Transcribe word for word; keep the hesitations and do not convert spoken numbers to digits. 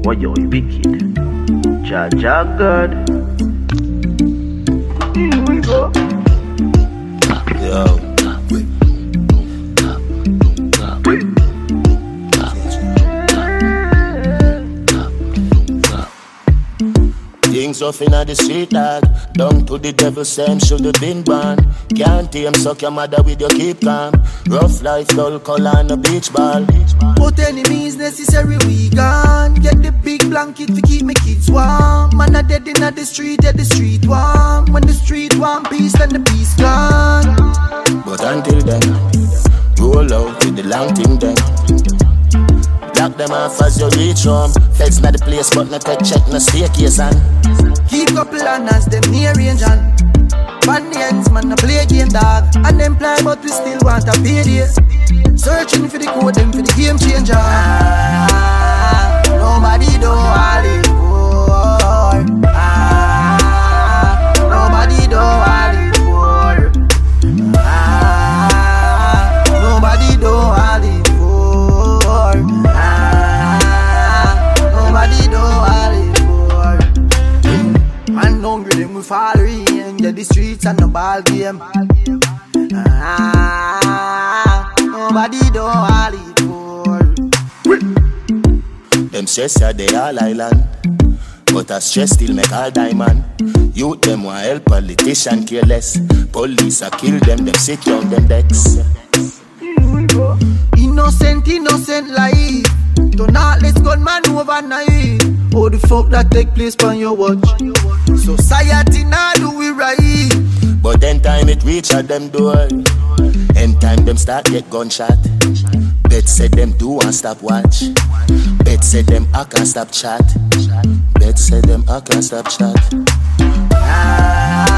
Why you wicked? Jaja God. Here we go. Yo. Things off inna the street dog. Down to the devil same should have been born. Can't tame suck your mother with your keep calm. Rough life, dull color and a beach ball. But any means necessary we gone. Get the big blanket to keep my kids warm. Man a dead inna the street, at the street warm. When the street warm, peace then the peace gone. But until then, roll out with the long thing then. Lock them off as you reach home. Feds not the place but not take check, no staircase and keep couple as them near range and Banyans man a play game dog. Unemployed but we still want a payday. Searching for the code them for the game changer. Ah, nobody do all it for. Ah, nobody do all it for. Ah, nobody do all it for. Ah, nobody do all it for. Man hungry them we fall in. Yeah, the streets and the ball game. Ah, nobody do all it for. them stress ya they all island. But a stress still make all diamond. Youth them want help, politician careless. Police a kill them, them sit down them decks. Innocent, innocent life. Don't not let's gunman overnight. Oh the fuck that take place on your watch. Society now do we right. But then time it reach at them door. End time them start get gunshot. Bet said them do and stop watch. Bet said them I can't stop chat. Bet said them I can't stop chat. Ah,